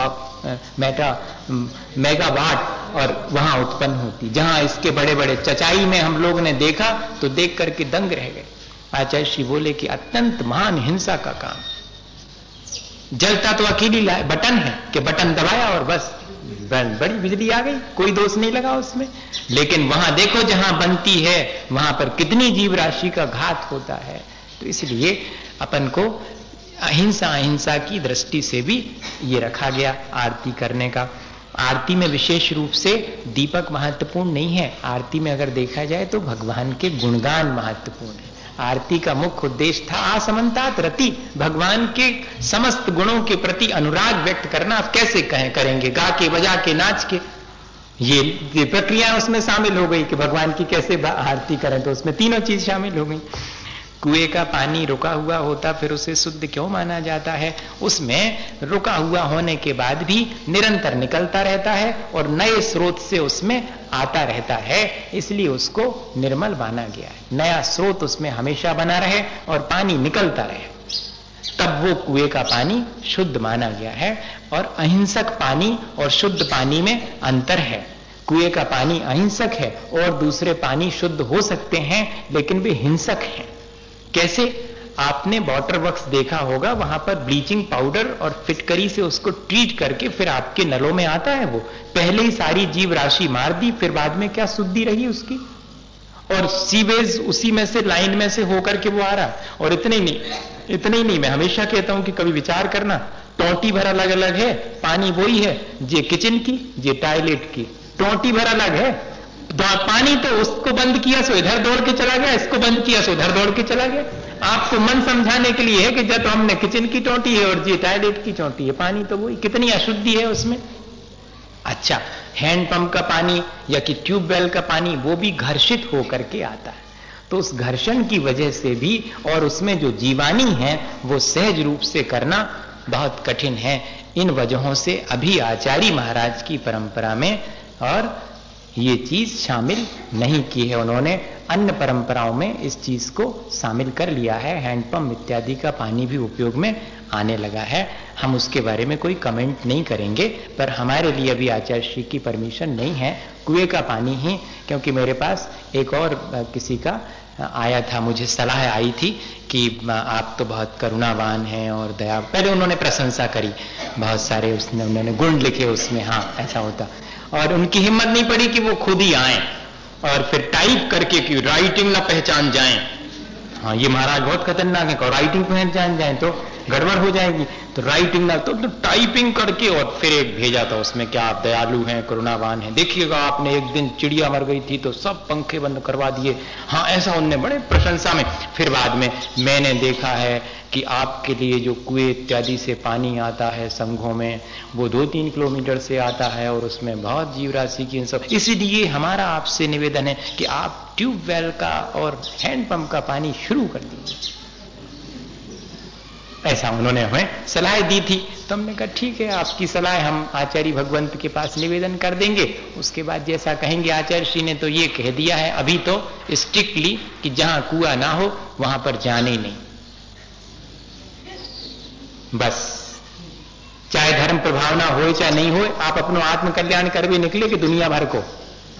मेगावाट और वहां उत्पन्न होती। जहां इसके बड़े बड़े चचाई में हम लोग ने देखा तो देख करके दंग रह गए। आचार्य श्री बोले कि अत्यंत महान हिंसा का काम। जलता तो अकेली बटन है कि बटन दबाया और बस बड़ी बिजली आ गई, कोई दोष नहीं लगा उसमें। लेकिन वहां देखो जहां बनती है वहां पर कितनी जीव राशि का घात होता है। तो इसलिए अपन को अहिंसा की दृष्टि से भी ये रखा गया आरती करने का। आरती में विशेष रूप से दीपक महत्वपूर्ण नहीं है, आरती में अगर देखा जाए तो भगवान के गुणगान महत्वपूर्ण है। आरती का मुख्य उद्देश्य था आसमंतात रति, भगवान के समस्त गुणों के प्रति अनुराग व्यक्त करना। आप कैसे करेंगे? गा के, बजा के, नाच के, ये प्रक्रिया उसमें शामिल हो गई कि भगवान की कैसे आरती करें, तो उसमें तीनों चीज शामिल हो गई। कुएं का पानी रुका हुआ होता फिर उसे शुद्ध क्यों माना जाता है? उसमें रुका हुआ होने के बाद भी निरंतर निकलता रहता है और नए स्रोत से उसमें आता रहता है, इसलिए उसको निर्मल माना गया है। नया स्रोत उसमें हमेशा बना रहे और पानी निकलता रहे, तब वो कुएं का पानी शुद्ध माना गया है। और अहिंसक पानी और शुद्ध पानी में अंतर है। कुएं का पानी अहिंसक है और दूसरे पानी शुद्ध हो सकते हैं, लेकिन वे हिंसक हैं। कैसे? आपने वाटर वर्क्स देखा होगा, वहां पर ब्लीचिंग पाउडर और फिटकरी से उसको ट्रीट करके फिर आपके नलों में आता है। वो पहले ही सारी जीव राशि मार दी, फिर बाद में क्या शुद्धि रही उसकी? और सीवेज उसी में से, लाइन में से होकर के वो आ रहा। और इतने ही नहीं, मैं हमेशा कहता हूं कि कभी विचार करना, टोटी भर अलग अलग है, पानी वही है, ये किचन की, ये टॉयलेट की, टोटी भर अलग है। पानी तो उसको बंद किया सो इधर दौड़ के चला गया, इसको बंद किया सो उधर दौड़ के चला गया। आपको मन समझाने के लिए है कि जब तो हमने किचन की टोटी है और जी टॉयलेट की टोटी है, पानी तो वही, कितनी अशुद्धि है उसमें। अच्छा, हैंडपंप का पानी या कि ट्यूबवेल का पानी वो भी घर्षित होकर के आता है, तो उस घर्षण की वजह से भी और उसमें जो जीवाणु है वो सहज रूप से करना बहुत कठिन है। इन वजहों से अभी आचार्य महाराज की परंपरा में और ये चीज शामिल नहीं की है उन्होंने, अन्य परंपराओं में इस चीज को शामिल कर लिया है। हैंडपंप इत्यादि का पानी भी उपयोग में आने लगा है, हम उसके बारे में कोई कमेंट नहीं करेंगे, पर हमारे लिए अभी आचार्य श्री की परमिशन नहीं है कुएं का पानी ही। क्योंकि मेरे पास एक और किसी का आया था, मुझे सलाह आई थी कि आप तो बहुत करुणावान हैं और दया, पहले उन्होंने प्रशंसा करी, बहुत सारे उन्होंने गुण लिखे उसमें, हाँ ऐसा होता, और उनकी हिम्मत नहीं पड़ी कि वो खुद ही आए और फिर टाइप करके कि राइटिंग ना पहचान जाएं। हाँ ये महाराज बहुत खतरनाक है, और राइटिंग पहचान जाए तो गड़बड़ हो जाएगी, तो राइटिंग ना तो टाइपिंग करके और फिर एक भेजा था उसमें क्या आप दयालु हैं करुणावान हैं, देखिएगा आपने एक दिन चिड़िया मर गई थी तो सब पंखे बंद करवा दिए, हाँ ऐसा उनने बड़े प्रशंसा में। फिर बाद में मैंने देखा है कि आपके लिए जो कुएं इत्यादि से पानी आता है संघों में वो 2-3 किलोमीटर से आता है और उसमें बहुत जीव राशि की सब, इसलिए हमारा आपसे निवेदन है कि आप ट्यूबवेल का और हैंडपंप का पानी शुरू कर दीजिए। ऐसा उन्होंने हमें सलाह दी थी, तो हमने कहा ठीक है आपकी सलाह हम आचार्य भगवंत के पास निवेदन कर देंगे, उसके बाद जैसा कहेंगे। आचार्य श्री ने तो ये कह दिया है अभी तो स्ट्रिक्टली कि जहां कुआं ना हो वहां पर जाने ही नहीं, बस चाहे धर्म प्रभावना हो चाहे नहीं हो, आप अपनो आत्म कल्याण कर भी निकले कि दुनिया भर को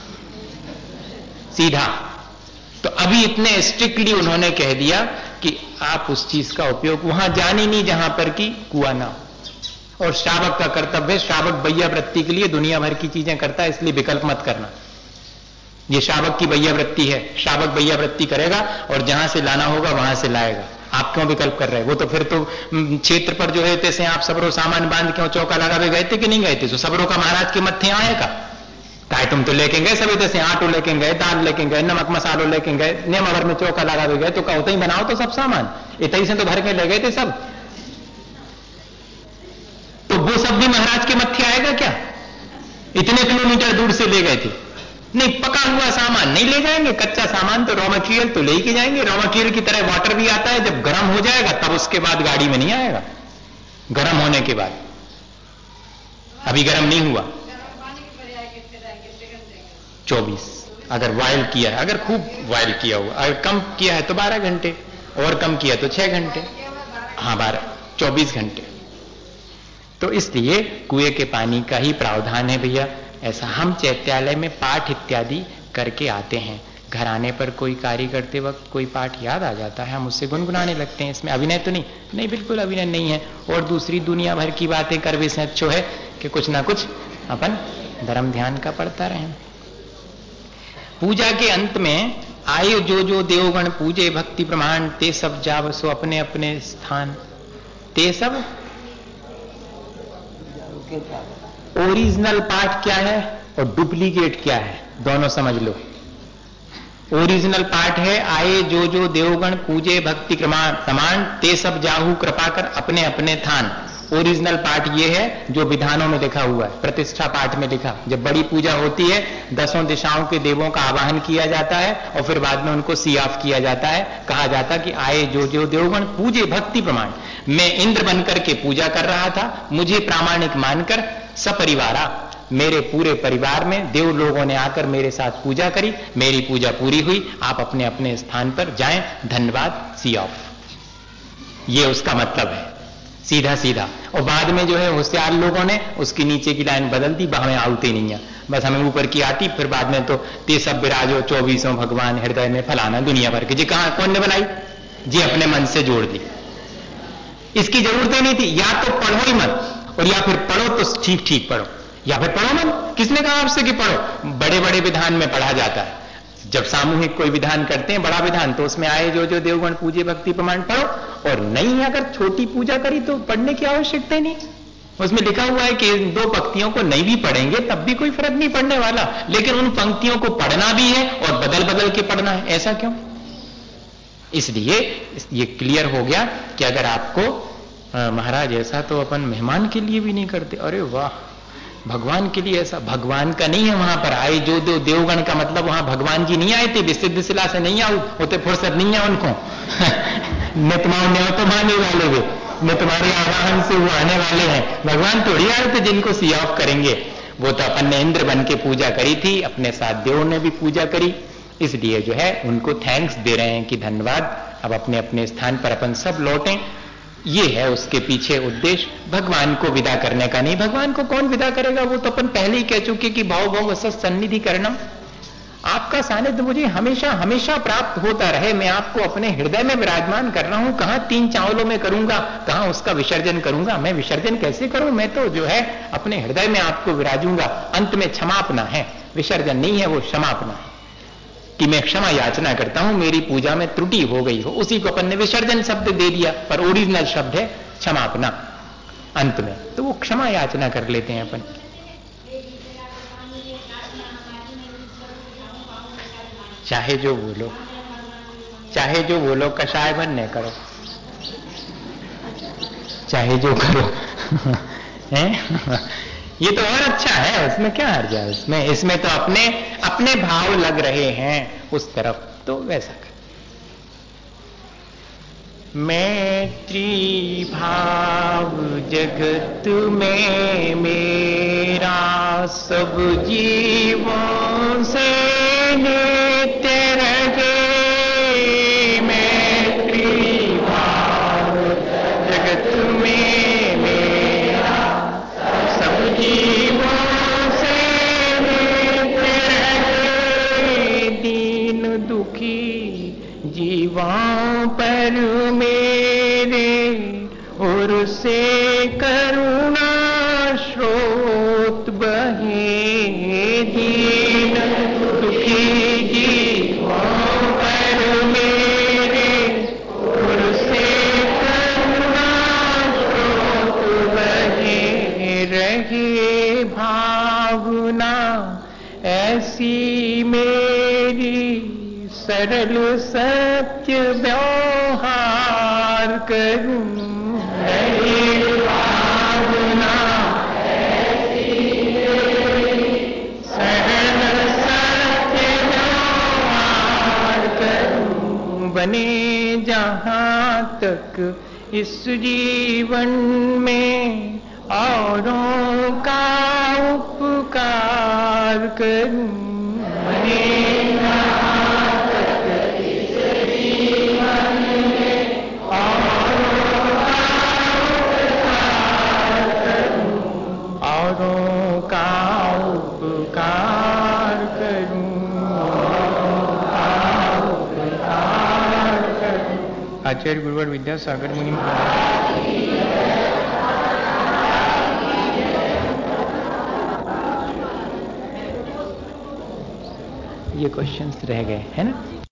सीधा। तो अभी इतने स्ट्रिक्टली उन्होंने कह दिया कि आप उस चीज का उपयोग वहां जाने नहीं जहां पर कि कुआं ना हो। और श्रावक का कर्तव्य है, श्रावक बैया वृत्ति के लिए दुनिया भर की चीजें करता है, इसलिए विकल्प मत करना। ये श्रावक की बैया वृत्ति है, श्रावक बैया वृत्ति करेगा और जहां से लाना होगा वहां से लाएगा। आप क्यों विकल्प कर रहे हैं? वो तो फिर तो क्षेत्र पर जो है तैसे आप सबरो सामान बांध क्यों चौका लगा गए थे कि नहीं गए थे? तो सबरों का महाराज के मत्थे आएगा, काय तुम तो लेके गए सभी जैसे आटो लेके गए, दाल लेके गए, नमक मसालो लेके गए, नियम अगर में चौका लगा भी गए तो कहते ही बनाओ तो सब सामान इतनी से तो भर के ले गए थे सब, तो वो सब भी महाराज के मत्थे आएगा क्या? इतने किलोमीटर दूर से ले गए थे, नहीं पका हुआ सामान नहीं ले जाएंगे, कच्चा सामान तो रॉ मटेरियल तो ले के जाएंगे। रॉ मटेरियल की तरह वाटर भी आता है, जब गर्म हो जाएगा तब उसके बाद गाड़ी में नहीं आएगा, गर्म होने के बाद, अभी गर्म नहीं हुआ। 24 अगर बॉयल किया है, अगर खूब बॉयल किया हुआ, अगर कम किया है तो 12 घंटे, और कम किया तो 6 घंटे, हाँ 24 घंटे। तो इसलिए कुएं के पानी का ही प्रावधान है भैया। ऐसा हम चैत्यालय में पाठ इत्यादि करके आते हैं, घर आने पर कोई कार्य करते वक्त कोई पाठ याद आ जाता है, हम उससे गुनगुनाने लगते हैं। इसमें अभिनय तो नहीं बिल्कुल अभिनय नहीं है। और दूसरी दुनिया भर की बातें कर भी से अच्छो है कि कुछ ना कुछ अपन धर्म ध्यान का पढ़ता रहें। पूजा के अंत में आए जो देवगण पूजे भक्ति प्रमाण ते सब जावसो अपने अपने स्थान। ते सब ओरिजिनल पाठ क्या है और डुप्लीकेट क्या है, दोनों समझ लो। ओरिजिनल पाठ है आए जो देवगण पूजे भक्ति प्रमाण ते सब जाहू कृपा कर अपने अपने थान। ओरिजिनल पाठ ये है जो विधानों में लिखा हुआ है, प्रतिष्ठा पाठ में लिखा। जब बड़ी पूजा होती है 10 दिशाओं के देवों का आवाहन किया जाता है और फिर बाद में उनको सी ऑफ किया जाता है, कहा जाता कि आए जो देवगण पूजे भक्ति प्रमाण। मैं इंद्र बनकर के पूजा कर रहा था, मुझे प्रामाणिक मानकर सपरिवारा मेरे पूरे परिवार में देव लोगों ने आकर मेरे साथ पूजा करी, मेरी पूजा पूरी हुई, आप अपने अपने स्थान पर जाएं, धन्यवाद, सी ऑफ। ये उसका मतलब है सीधा सीधा। और बाद में जो है होशियार लोगों ने उसकी नीचे की लाइन बदल दी, हमें आउते नहीं है, बस हमें ऊपर की आती, फिर बाद में तो ते सब विराजो 24 भगवान हृदय में फलाना दुनिया भर के। जी कहां कौन ने बनाई? जी अपने मन से जोड़ दी, इसकी जरूरत ही नहीं थी। या तो पढ़ो ही मत, और या फिर पढ़ो तो ठीक ठीक पढ़ो, या फिर पढ़ो मत। किसने कहा आपसे कि पढ़ो? बड़े बड़े विधान में पढ़ा जाता है, जब सामूहिक कोई विधान करते हैं बड़ा विधान, तो उसमें आए जो देवगण पूजे भक्ति प्रमाण पढ़ो। और नहीं अगर छोटी पूजा करी तो पढ़ने की आवश्यकता ही नहीं, उसमें लिखा हुआ है कि 2 पंक्तियों को नहीं भी पढ़ेंगे तब भी कोई फर्क नहीं पड़ने वाला, लेकिन उन पंक्तियों को पढ़ना भी है और बदल बदल के पढ़ना है। ऐसा क्यों? इसलिए ये क्लियर हो गया कि अगर आपको महाराज ऐसा तो अपन मेहमान के लिए भी नहीं करते। अरे वाह, भगवान के लिए ऐसा? भगवान का नहीं है वहां पर आए जो देवगण का मतलब वहां भगवान जी नहीं आए थे, विसिद्ध शिला से नहीं आऊ होते, फुर्सत नहीं है उनको। न तो माने वाले वे, न तुम्हारे आवाहन से वो आने वाले हैं। भगवान थोड़ी आए थे जिनको सी ऑफ करेंगे। वो तो अपन ने इंद्र बन के पूजा करी थी, अपने साथ देवों ने भी पूजा करी, इसलिए जो है उनको थैंक्स दे रहे हैं कि धन्यवाद, अब अपने अपने स्थान पर अपन सब लौटें। ये है उसके पीछे उद्देश्य, भगवान को विदा करने का नहीं। भगवान को कौन विदा करेगा, वो तो अपन पहले ही कह चुके कि भाव भाव सन्निधि करणम, आपका सानिध्य मुझे हमेशा हमेशा प्राप्त होता रहे। मैं आपको अपने हृदय में विराजमान कर रहा हूं, कहां 3 चावलों में करूंगा, कहां उसका विसर्जन करूंगा। मैं विसर्जन कैसे करूं, मैं तो जो है अपने हृदय में आपको विराजूंगा। अंत में क्षमापना है, विसर्जन नहीं है, वो क्षमापना है कि मैं क्षमा याचना करता हूं, मेरी पूजा में त्रुटि हो गई हो। उसी को अपन ने विसर्जन शब्द दे दिया, पर ओरिजिनल शब्द है क्षमापना अंत में, तो वो क्षमा याचना कर लेते हैं अपन। चाहे जो बोलो, चाहे जो बोलो, कषाय बनने करो, चाहे जो करो। हैं? ये तो और अच्छा है, उसमें क्या हर्ज है उसमें? इसमें तो अपने अपने भाव लग रहे हैं उस तरफ, तो वैसा कर। मैत्री भाव जगत में मेरा, सब जीवों से नित्य रहे। मैत्री भाव जगत में मेरा, सब जीवों से नित्य रहे। दीन दुखी जीवों पर मेरे और से करुणा स्रोत बहे। दीन दुखी जीवों पर मेरे और से करुणा स्रोत बहे। रहे भावना ऐसी मेरी, सरल सत्य व्यवहार करूं। भावना ऐसी मेरी, सरल सत्य व्यवहार करूं। बने जहां तक इस जीवन में औरों का उपकार करूं। बने औरों का उपकार करूं, आचार्य गुरुवर विद्यासागर मुनि। ये क्वेश्चंस रह गए हैं ना।